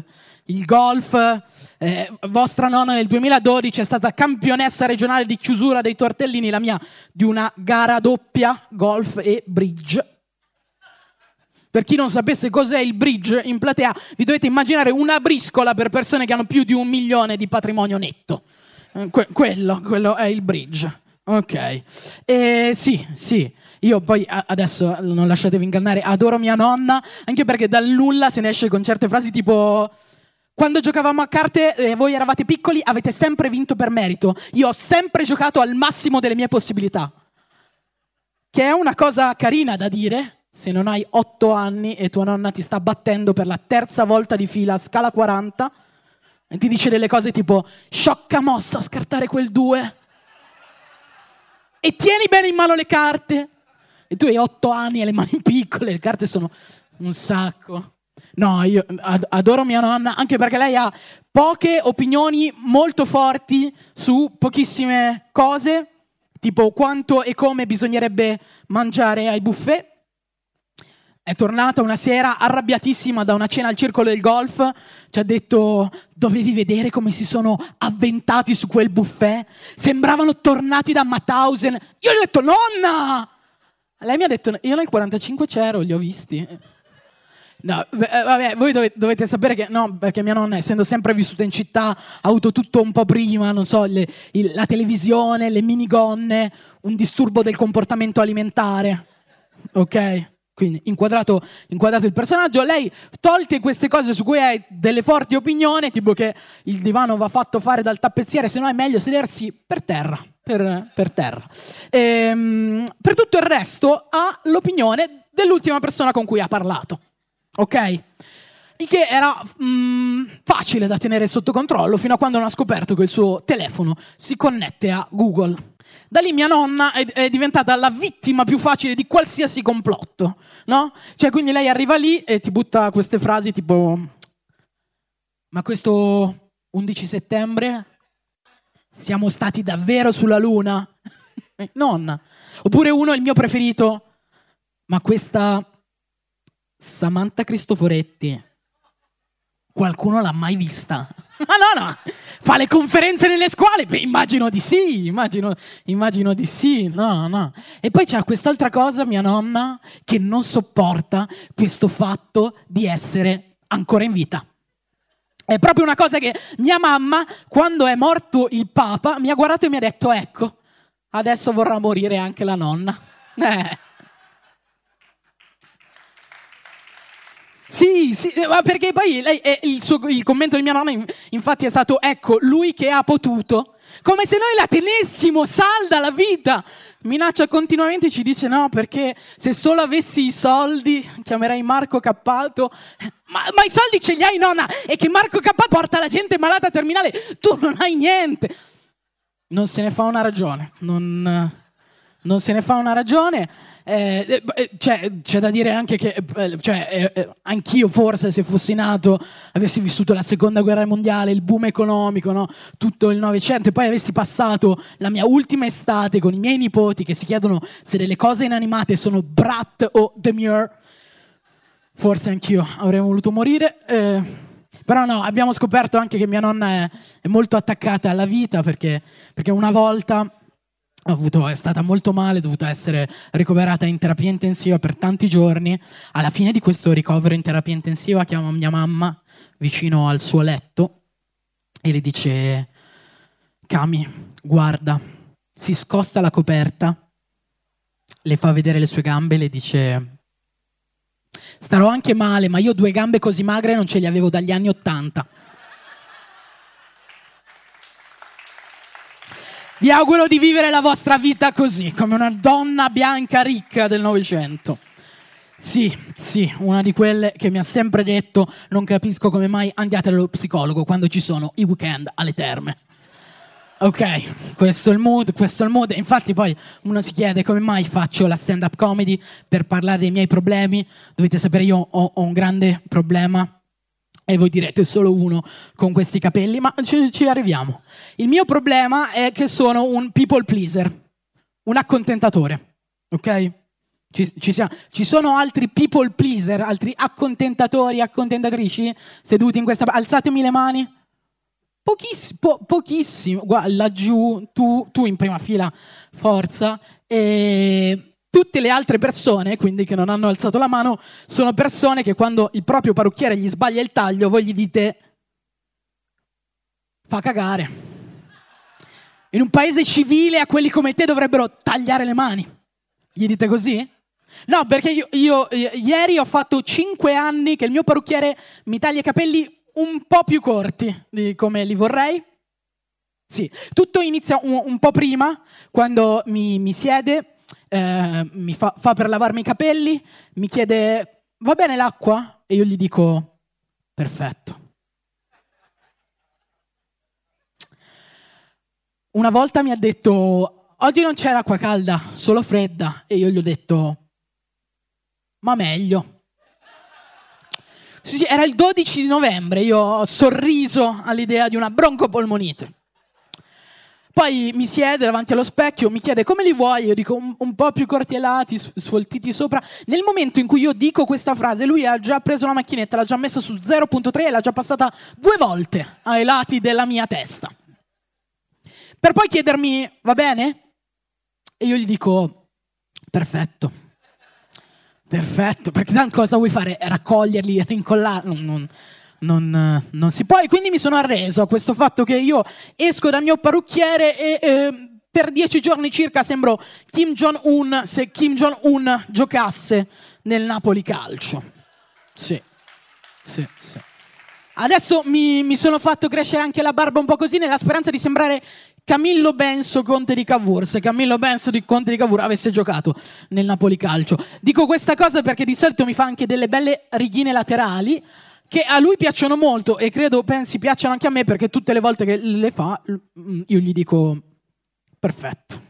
vostra nonna nel 2012 è stata campionessa regionale di chiusura dei tortellini, la mia di una gara doppia, golf e bridge. Per chi non sapesse cos'è il bridge, in platea vi dovete immaginare una briscola per persone che hanno più di 1 milione di patrimonio netto. Quello è il bridge. Ok. Sì. Io poi, adesso non lasciatevi ingannare, adoro mia nonna, anche perché dal nulla se ne esce con certe frasi tipo... Quando giocavamo a carte, voi eravate piccoli, avete sempre vinto per merito. Io ho sempre giocato al massimo delle mie possibilità. Che è una cosa carina da dire, se non hai 8 anni e tua nonna ti sta battendo per la 3ª volta di fila a scala 40 e ti dice delle cose tipo sciocca mossa, scartare quel 2 e tieni bene in mano le carte e tu hai 8 anni e le mani piccole, le carte sono un sacco. No, io adoro mia nonna anche perché lei ha poche opinioni molto forti su pochissime cose, tipo quanto e come bisognerebbe mangiare ai buffet. È tornata una sera arrabbiatissima da una cena al circolo del golf, ci ha detto dovevi vedere come si sono avventati su quel buffet, sembravano tornati da Mauthausen. Io gli ho detto nonna! Lei mi ha detto io nel 45 c'ero, li ho visti. No, vabbè, voi dovete sapere che no, perché mia nonna, essendo sempre vissuta in città, ha avuto tutto un po' prima, non so, la televisione, le minigonne, un disturbo del comportamento alimentare, ok? Quindi inquadrato il personaggio, lei tolte queste cose su cui hai delle forti opinioni, tipo che il divano va fatto fare dal tappezziere, se no è meglio sedersi per terra. Per terra. Per tutto il resto ha l'opinione dell'ultima persona con cui ha parlato. Ok? Il che era facile da tenere sotto controllo fino a quando non ha scoperto che il suo telefono si connette a Google. Da lì mia nonna è diventata la vittima più facile di qualsiasi complotto, no? Cioè, quindi lei arriva lì e ti butta queste frasi tipo ma questo 11 settembre siamo stati davvero sulla Luna? Nonna. Oppure uno, il mio preferito, ma questa Samantha Cristoforetti qualcuno l'ha mai vista? Ma no, fa le conferenze nelle scuole? Beh, immagino di sì, immagino di sì, no. E poi c'è quest'altra cosa, mia nonna, che non sopporta questo fatto di essere ancora in vita. È proprio una cosa che mia mamma, quando è morto il Papa, mi ha guardato e mi ha detto, ecco, adesso vorrà morire anche la nonna. Sì, ma perché poi lei, il commento di mia nonna infatti è stato, ecco, lui che ha potuto, come se noi la tenessimo salda la vita. Minaccia continuamente, ci dice no, perché se solo avessi i soldi chiamerei Marco Cappato. Ma i soldi ce li hai, nonna? E che Marco Cappato porta la gente malata terminale, tu non hai niente. Non se ne fa una ragione, non se ne fa una ragione. C'è da dire anche che anch'io forse se fossi nato avessi vissuto la seconda guerra mondiale, il boom economico, no? Tutto il Novecento, e poi avessi passato la mia ultima estate con i miei nipoti che si chiedono se delle cose inanimate sono Bratz o Demure, forse anch'io avrei voluto morire. Però no, abbiamo scoperto anche che mia nonna è molto attaccata alla vita perché una volta è stata molto male, è dovuta essere ricoverata in terapia intensiva per tanti giorni. Alla fine di questo ricovero in terapia intensiva chiama mia mamma vicino al suo letto e le dice: Cami, guarda, si scosta la coperta, le fa vedere le sue gambe e le dice: starò anche male, ma io 2 gambe così magre non ce le avevo dagli anni '80. Vi auguro di vivere la vostra vita così, come una donna bianca ricca del Novecento. Sì, una di quelle che mi ha sempre detto: non capisco come mai andiate dallo psicologo quando ci sono i weekend alle terme. Ok, questo è il mood. Infatti poi uno si chiede come mai faccio la stand-up comedy per parlare dei miei problemi. Dovete sapere, io ho un grande problema. E voi direte solo uno con questi capelli, ma ci arriviamo. Il mio problema è che sono un people pleaser, un accontentatore, ok? Ci sono altri people pleaser, altri accontentatori, accontentatrici seduti in questa... Alzatemi le mani. Pochissimo. Guarda, laggiù, tu in prima fila, forza. E... tutte le altre persone, quindi che non hanno alzato la mano, sono persone che quando il proprio parrucchiere gli sbaglia il taglio, voi gli dite: fa cagare. In un paese civile a quelli come te dovrebbero tagliare le mani. Gli dite così? No, perché io ieri ho fatto 5 anni che il mio parrucchiere mi taglia i capelli un po' più corti di come li vorrei. Sì, tutto inizia un po' prima, quando mi siede mi fa per lavarmi i capelli, mi chiede va bene l'acqua? E io gli dico perfetto. Una volta mi ha detto oggi non c'è l'acqua calda, solo fredda, e io gli ho detto ma meglio. Sì, era il 12 di novembre, io ho sorriso all'idea di una broncopolmonite. Poi mi siede davanti allo specchio, mi chiede come li vuoi? Io dico un po' più corti e lati, sfoltiti sopra. Nel momento in cui io dico questa frase, lui ha già preso la macchinetta, l'ha già messa su 0.3 e l'ha già passata 2 volte ai lati della mia testa. Per poi chiedermi, va bene? E io gli dico, perfetto. Perfetto, perché tanto cosa vuoi fare? Raccoglierli, rincollarli? Non si può. E quindi mi sono arreso a questo fatto che io esco dal mio parrucchiere e per 10 giorni circa sembro Kim Jong-un se Kim Jong-un giocasse nel Napoli Calcio. Sì. Adesso mi sono fatto crescere anche la barba un po' così nella speranza di sembrare Camillo Benso Conte di Cavour, se Camillo Benso di Conte di Cavour avesse giocato nel Napoli Calcio. Dico questa cosa perché di solito mi fa anche delle belle righine laterali che a lui piacciono molto e credo pensi piacciono anche a me perché tutte le volte che le fa io gli dico perfetto.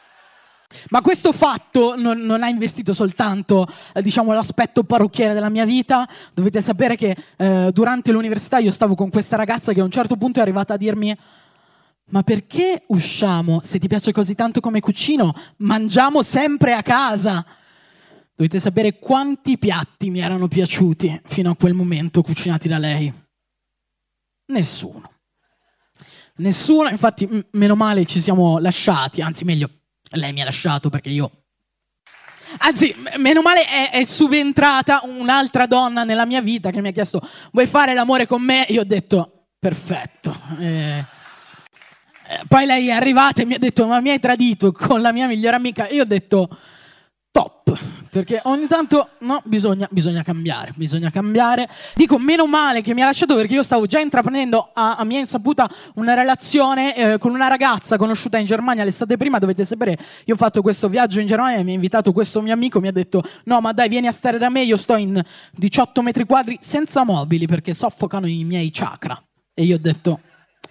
Ma questo fatto non ha investito soltanto diciamo, l'aspetto parrucchiere della mia vita. Dovete sapere che durante l'università io stavo con questa ragazza che a un certo punto è arrivata a dirmi ma perché usciamo? Se ti piace così tanto come cucino, mangiamo sempre a casa. Dovete sapere quanti piatti mi erano piaciuti fino a quel momento cucinati da lei. Nessuno, infatti meno male ci siamo lasciati, anzi meglio, lei mi ha lasciato perché io... Anzi, meno male è subentrata un'altra donna nella mia vita che mi ha chiesto vuoi fare l'amore con me? Io ho detto perfetto. Poi lei è arrivata e mi ha detto ma mi hai tradito con la mia migliore amica? E io ho detto top, perché ogni tanto no, bisogna cambiare. Dico meno male che mi ha lasciato perché io stavo già intraprendendo a mia insaputa una relazione con una ragazza conosciuta in Germania l'estate prima. Dovete sapere, io ho fatto questo viaggio in Germania e mi ha invitato questo mio amico, mi ha detto no ma dai vieni a stare da me, io sto in 18 metri quadri senza mobili perché soffocano i miei chakra. E io ho detto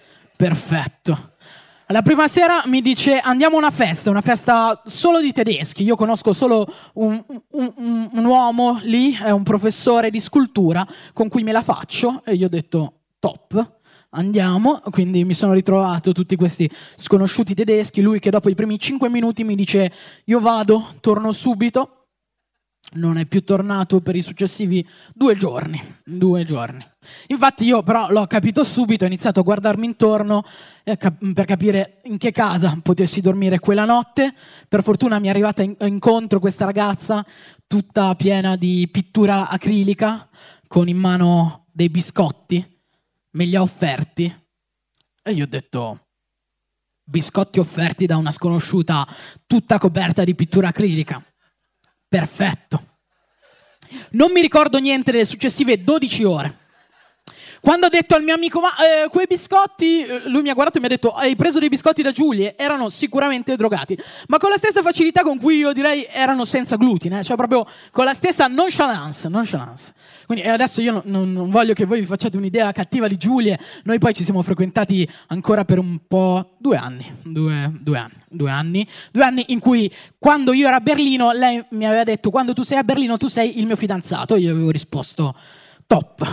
perfetto. La prima sera mi dice andiamo a una festa solo di tedeschi. Io conosco solo un uomo lì, è un professore di scultura con cui me la faccio. E io ho detto top, andiamo. Quindi mi sono ritrovato tutti questi sconosciuti tedeschi. Lui che dopo i primi 5 minuti mi dice io vado, torno subito. Non è più tornato per i successivi 2 giorni. Infatti io però l'ho capito subito, ho iniziato a guardarmi intorno per capire in che casa potessi dormire quella notte. Per fortuna mi è arrivata incontro questa ragazza tutta piena di pittura acrilica con in mano dei biscotti, me li ha offerti e io ho detto biscotti offerti da una sconosciuta tutta coperta di pittura acrilica. Perfetto. Non mi ricordo niente delle successive 12 ore. Quando ho detto al mio amico ma quei biscotti, lui mi ha guardato e mi ha detto hai preso dei biscotti da Giulie? Erano sicuramente drogati, ma con la stessa facilità con cui io direi erano senza glutine, cioè proprio con la stessa nonchalance. Quindi adesso io non voglio che voi vi facciate un'idea cattiva di Giulie. Noi poi ci siamo frequentati ancora per un po', 2 anni in cui quando io ero a Berlino lei mi aveva detto quando tu sei a Berlino tu sei il mio fidanzato. Io avevo risposto top.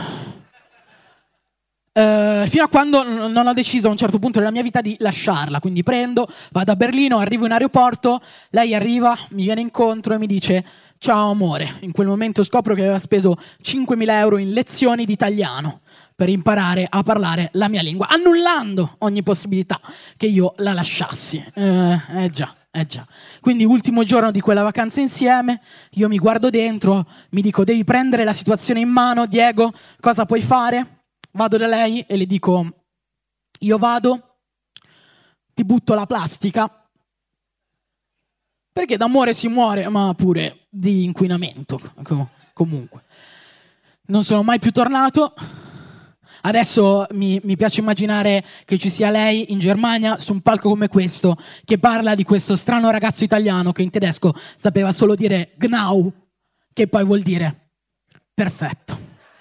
Fino a quando non ho deciso a un certo punto della mia vita di lasciarla, quindi vado a Berlino, arrivo in aeroporto, lei arriva, mi viene incontro e mi dice ciao amore. In quel momento scopro che aveva speso 5.000 euro in lezioni di italiano per imparare a parlare la mia lingua, annullando ogni possibilità che io la lasciassi. Già. Quindi ultimo giorno di quella vacanza insieme, io mi guardo dentro, mi dico devi prendere la situazione in mano, Diego, cosa puoi fare? Vado da lei e le dico io vado, ti butto la plastica, perché d'amore si muore, ma pure di inquinamento, comunque. Non sono mai più tornato, Adesso mi piace immaginare che ci sia lei in Germania su un palco come questo che parla di questo strano ragazzo italiano che in tedesco sapeva solo dire Gnau, che poi vuol dire perfetto.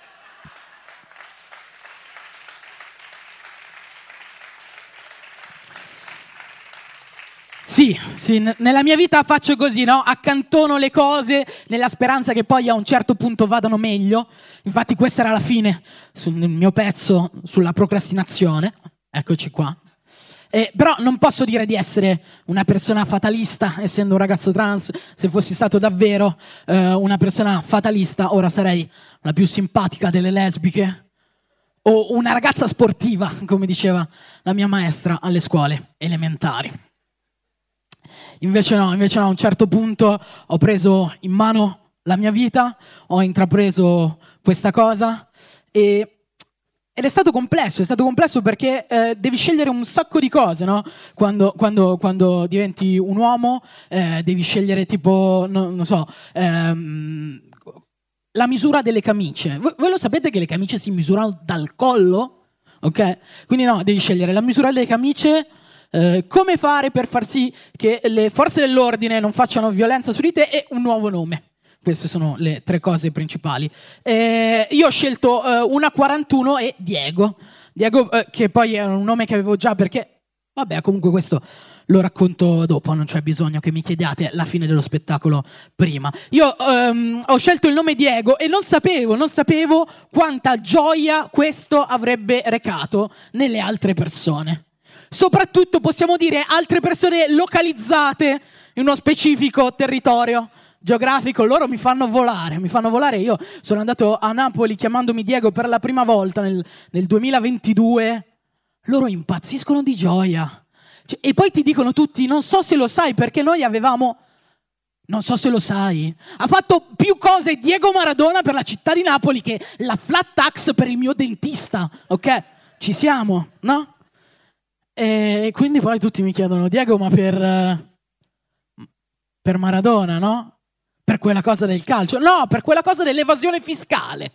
Sì, nella mia vita faccio così, no? Accantono le cose nella speranza che poi a un certo punto vadano meglio. Infatti questa era la fine sul mio pezzo sulla procrastinazione. Eccoci qua. Però non posso dire di essere una persona fatalista, essendo un ragazzo trans. Se fossi stato davvero una persona fatalista, ora sarei la più simpatica delle lesbiche o una ragazza sportiva, come diceva la mia maestra alle scuole elementari. Invece no, a un certo punto ho preso in mano la mia vita, ho intrapreso questa cosa ed è stato complesso perché devi scegliere un sacco di cose, no? Quando diventi un uomo devi scegliere tipo, non so, la misura delle camicie. Voi lo sapete che le camicie si misurano dal collo? Ok? Quindi no, devi scegliere la misura delle camicie. Come fare per far sì che le forze dell'ordine non facciano violenza su di te e un nuovo nome. Queste sono le 3 cose principali. Io ho scelto una 41 e Diego. Diego, che poi è un nome che avevo già perché, vabbè, comunque questo lo racconto dopo, non c'è bisogno che mi chiediate la fine dello spettacolo prima. Io ho scelto il nome Diego e non sapevo quanta gioia questo avrebbe recato nelle altre persone. Soprattutto possiamo dire altre persone localizzate in uno specifico territorio geografico. Loro mi fanno volare. Io sono andato a Napoli chiamandomi Diego per la prima volta nel 2022. Loro impazziscono di gioia. E poi ti dicono tutti, non so se lo sai, perché noi avevamo... Non so se lo sai. Ha fatto più cose Diego Maradona per la città di Napoli che la flat tax per il mio dentista. Ok? Ci siamo, no? E quindi poi tutti mi chiedono, Diego, ma per Maradona, no? Per quella cosa del calcio? No, per quella cosa dell'evasione fiscale.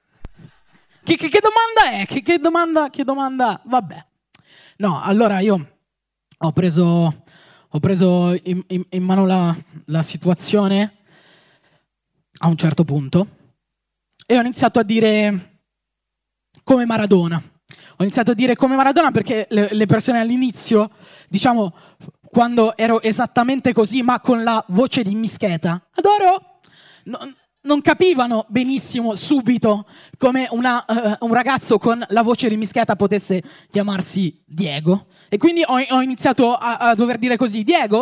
Che domanda è? Che domanda? Vabbè. No, allora io ho preso in mano la situazione a un certo punto e ho iniziato a dire come Maradona. Ho iniziato a dire come Maradona perché le persone all'inizio, diciamo, quando ero esattamente così, ma con la voce di Mischeta, adoro, non capivano benissimo subito come un ragazzo con la voce di Mischeta potesse chiamarsi Diego. E quindi ho iniziato a dover dire così, Diego,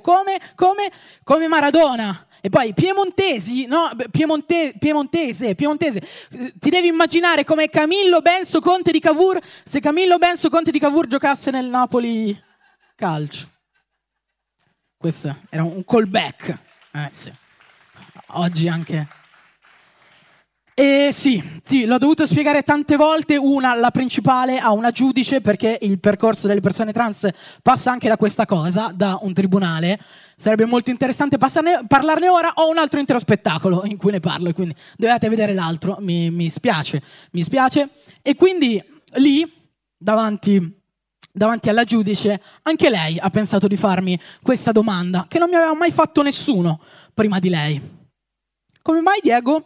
come Maradona. E poi piemontesi, no? Piemontese. Ti devi immaginare come Camillo Benso Conte di Cavour, se Camillo Benso Conte di Cavour giocasse nel Napoli calcio. Questo era un callback. Sì. Oggi anche. E sì, l'ho dovuto spiegare tante volte, la principale a una giudice, perché il percorso delle persone trans passa anche da questa cosa, da un tribunale. Sarebbe molto interessante parlarne ora. Ho un altro intero spettacolo in cui ne parlo e quindi dovete vedere l'altro, mi spiace. E quindi lì, davanti alla giudice, anche lei ha pensato di farmi questa domanda che non mi aveva mai fatto nessuno prima di lei. Come mai, Diego?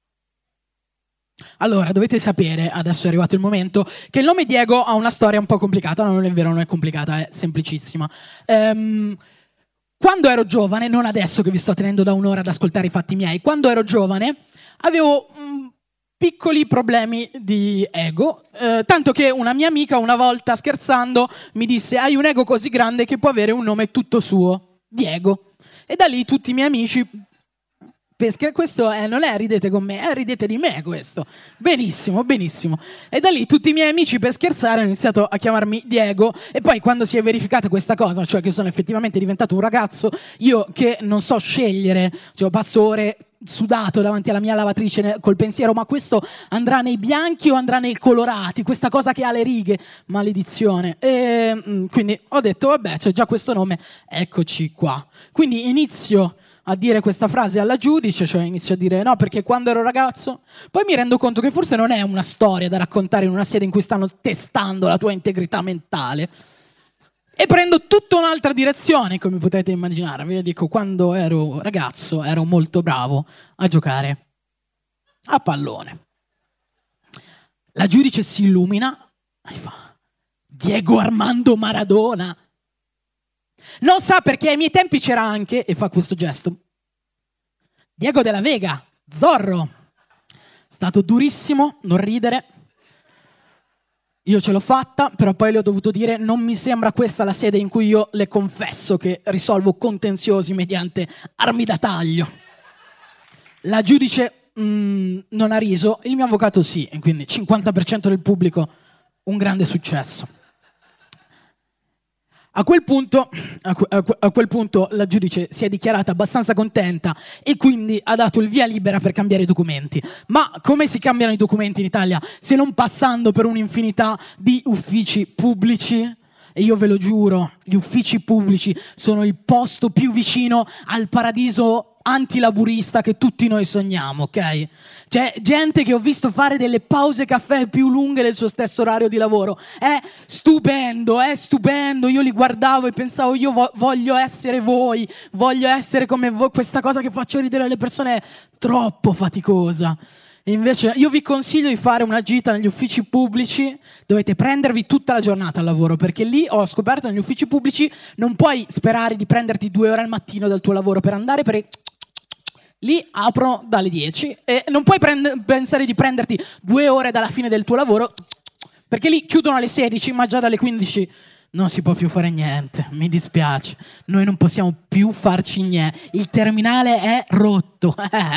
Allora, dovete sapere, adesso è arrivato il momento, che il nome Diego ha una storia un po' complicata. No, non è vero, non è complicata, è semplicissima. Quando ero giovane, non adesso che vi sto tenendo da un'ora ad ascoltare i fatti miei, quando ero giovane avevo piccoli problemi di ego, tanto che una mia amica una volta scherzando mi disse: hai un ego così grande che può avere un nome tutto suo, Diego. E da lì tutti i miei amici... Questo non è ridete con me, ridete di me questo. Benissimo. E da lì tutti i miei amici per scherzare hanno iniziato a chiamarmi Diego e poi quando si è verificata questa cosa, cioè che sono effettivamente diventato un ragazzo, io che non so scegliere, cioè passo ore sudato davanti alla mia lavatrice col pensiero, ma questo andrà nei bianchi o andrà nei colorati, questa cosa che ha le righe, maledizione. E quindi ho detto vabbè, c'è già questo nome, eccoci qua. Quindi inizio a dire questa frase alla giudice, cioè inizio a dire no perché quando ero ragazzo, poi mi rendo conto che forse non è una storia da raccontare in una sede in cui stanno testando la tua integrità mentale e prendo tutta un'altra direzione, come potete immaginare. Vi dico, quando ero ragazzo ero molto bravo a giocare a pallone. La giudice si illumina e fa: Diego Armando Maradona. Non sa perché ai miei tempi c'era anche, e fa questo gesto, Diego della Vega, Zorro. Stato durissimo, non ridere. Io ce l'ho fatta, però poi le ho dovuto dire non mi sembra questa la sede in cui io le confesso che risolvo contenziosi mediante armi da taglio. La giudice non ha riso, il mio avvocato sì, e quindi 50% del pubblico, un grande successo. A quel punto la giudice si è dichiarata abbastanza contenta e quindi ha dato il via libera per cambiare i documenti. Ma come si cambiano i documenti in Italia se non passando per un'infinità di uffici pubblici? E io ve lo giuro, gli uffici pubblici sono il posto più vicino al paradiso antilaburista che tutti noi sogniamo, ok? C'è gente che ho visto fare delle pause caffè più lunghe del suo stesso orario di lavoro. È stupendo, è stupendo. Io li guardavo e pensavo, io voglio essere voi, voglio essere come voi. Questa cosa che faccio ridere le persone è troppo faticosa. E invece io vi consiglio di fare una gita negli uffici pubblici, dovete prendervi tutta la giornata al lavoro, perché lì ho scoperto negli uffici pubblici non puoi sperare di prenderti 2 ore al mattino dal tuo lavoro per andare, perché lì aprono dalle 10 e non puoi pensare di prenderti 2 ore dalla fine del tuo lavoro, perché lì chiudono alle 16, ma già dalle 15 non si può più fare niente, mi dispiace, noi non possiamo più farci niente, il terminale è rotto.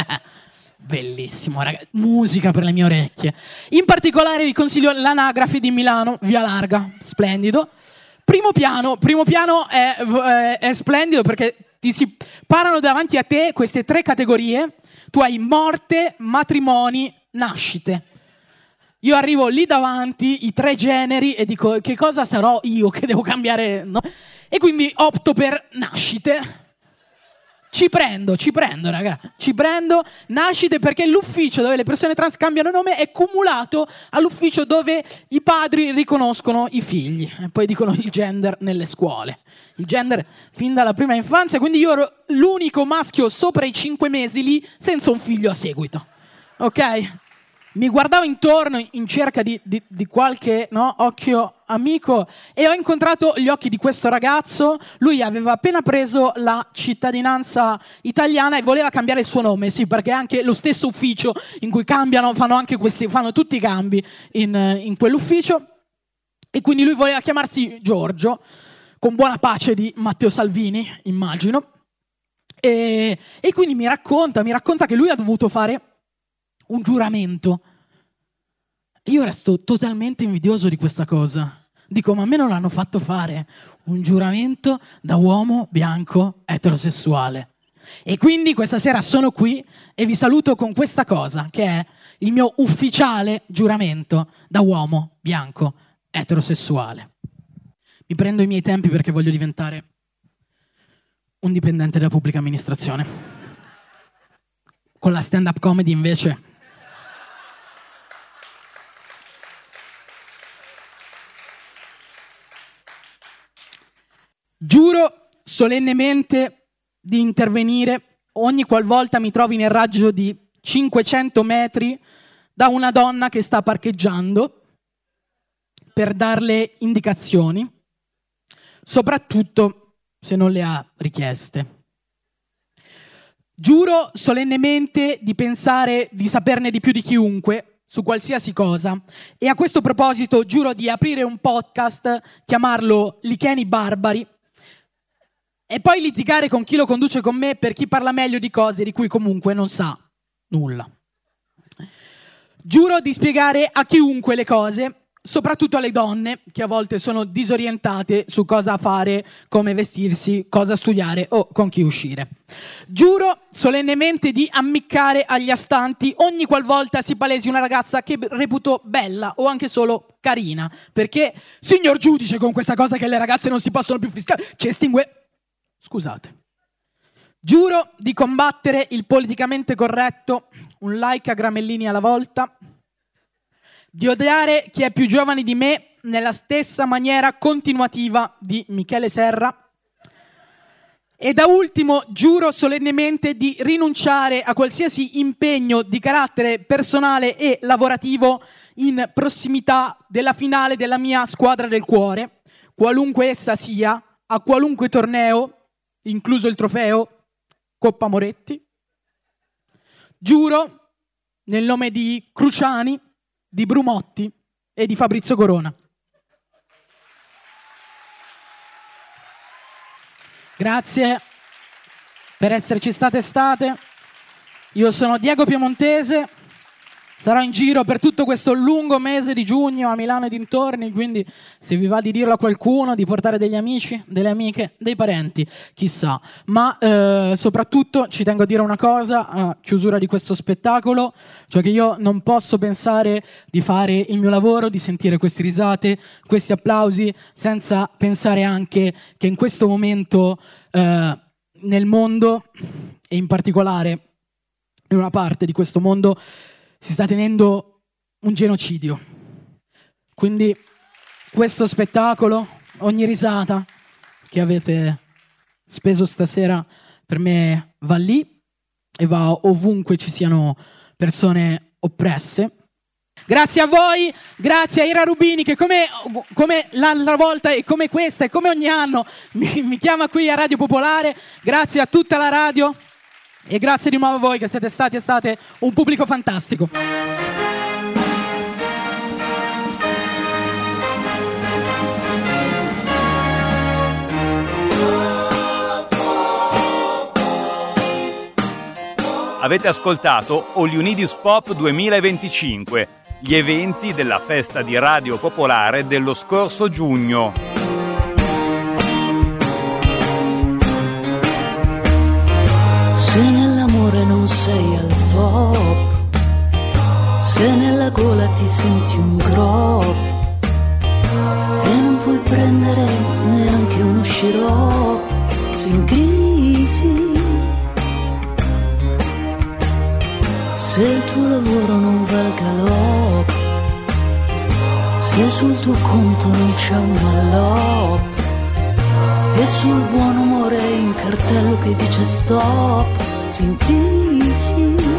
Bellissimo, ragazzi. Musica per le mie orecchie. In particolare vi consiglio l'Anagrafe di Milano, Via Larga, splendido. Primo piano è splendido perché ti si parano davanti a te queste 3 categorie. Tu hai morte, matrimoni, nascite. Io arrivo lì davanti, i 3 generi, e dico che cosa sarò io che devo cambiare, no? E quindi opto per nascite. Ci prendo, raga, nascite, perché l'ufficio dove le persone trans cambiano nome è cumulato all'ufficio dove i padri riconoscono i figli e poi dicono il gender nelle scuole. Il gender fin dalla prima infanzia, quindi io ero l'unico maschio sopra i 5 mesi lì senza un figlio a seguito, ok? Mi guardavo intorno in cerca di qualche occhio amico e ho incontrato gli occhi di questo ragazzo. Lui aveva appena preso la cittadinanza italiana e voleva cambiare il suo nome, sì, perché è anche lo stesso ufficio in cui fanno tutti i cambi in quell'ufficio, e quindi lui voleva chiamarsi Giorgio, con buona pace di Matteo Salvini, immagino, e quindi mi racconta che lui ha dovuto fare un giuramento. Io resto totalmente invidioso di questa cosa. Dico, ma a me non l'hanno fatto fare un giuramento da uomo bianco eterosessuale. E quindi questa sera sono qui e vi saluto con questa cosa, che è il mio ufficiale giuramento da uomo bianco eterosessuale. Mi prendo i miei tempi perché voglio diventare un dipendente della pubblica amministrazione. Con la stand-up comedy invece giuro solennemente di intervenire ogni qualvolta mi trovi nel raggio di 500 metri da una donna che sta parcheggiando per darle indicazioni, soprattutto se non le ha richieste. Giuro solennemente di pensare di saperne di più di chiunque su qualsiasi cosa, e a questo proposito giuro di aprire un podcast, chiamarlo Licheni Barbari, e poi litigare con chi lo conduce con me per chi parla meglio di cose di cui comunque non sa nulla. Giuro di spiegare a chiunque le cose, soprattutto alle donne, che a volte sono disorientate su cosa fare, come vestirsi, cosa studiare o con chi uscire. Giuro solennemente di ammiccare agli astanti ogni qualvolta si palesi una ragazza che reputo bella o anche solo carina, perché, signor giudice, con questa cosa che le ragazze non si possono più fiscare, ci estingue... Scusate. Giuro di combattere il politicamente corretto, un like a gramellini alla volta, di odiare chi è più giovane di me nella stessa maniera continuativa di Michele Serra e da ultimo giuro solennemente di rinunciare a qualsiasi impegno di carattere personale e lavorativo in prossimità della finale della mia squadra del cuore, qualunque essa sia, a qualunque torneo, incluso il trofeo Coppa Moretti. Giuro nel nome di Cruciani, di Brumotti e di Fabrizio Corona. Grazie per esserci state. Io sono Diego Piemontese, sarò in giro per tutto questo lungo mese di giugno a Milano e dintorni, quindi se vi va di dirlo a qualcuno, di portare degli amici, delle amiche, dei parenti, chissà. Ma soprattutto ci tengo a dire una cosa a chiusura di questo spettacolo, cioè che io non posso pensare di fare il mio lavoro, di sentire queste risate, questi applausi, senza pensare anche che in questo momento nel mondo, e in particolare in una parte di questo mondo, si sta tenendo un genocidio. Quindi questo spettacolo, ogni risata che avete speso stasera per me va lì e va ovunque ci siano persone oppresse. Grazie a voi, grazie a Ira Rubini che come l'altra volta e come questa e come ogni anno mi chiama qui a Radio Popolare. Grazie a tutta la radio. E grazie di nuovo a voi che siete stati e state un pubblico fantastico. Avete ascoltato All You Need Is Pop 2025, gli eventi della festa di Radio Popolare dello scorso giugno. Se nell'amore non sei al top, se nella gola ti senti un grop e non puoi prendere neanche uno sciroppo, sei in crisi. Se il tuo lavoro non va al galop, se sul tuo conto non c'è un mallop e sul buon umore in cartello che dice stop, sei in crisi.